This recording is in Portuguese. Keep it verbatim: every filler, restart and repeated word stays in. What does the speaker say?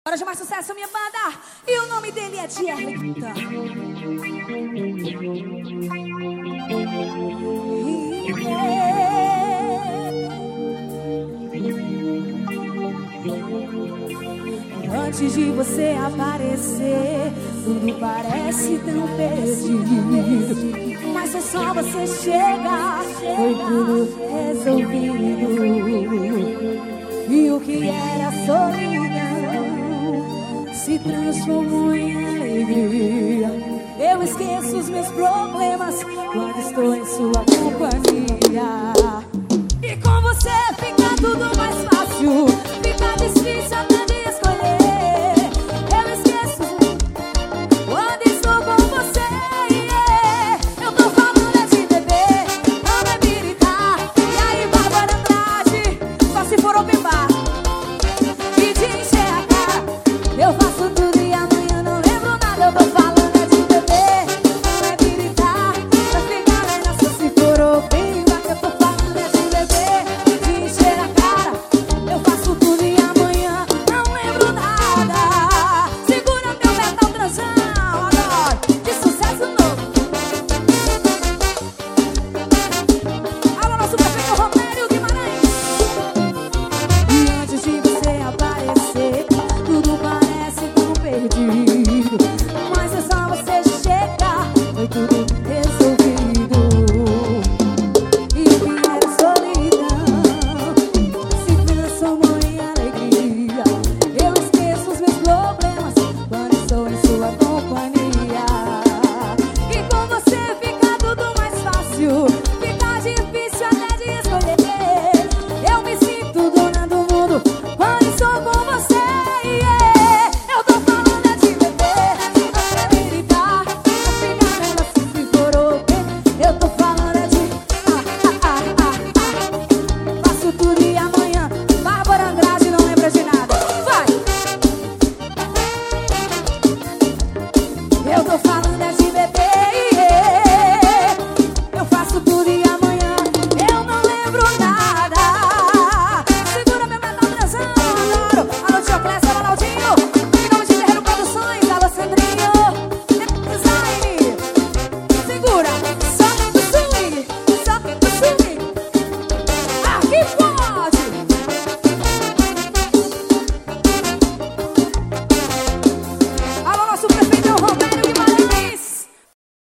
Hora de mais sucesso, minha banda. E o nome dele é Dierlita. Antes de você aparecer, tudo parece tão perdido, mas é só você chegar, foi tudo resolvido. E o que era solidão se transformou em alegria. Eu esqueço os meus problemas quando estou em sua companhia. E com você fica tudo mais fácil, fica difícil até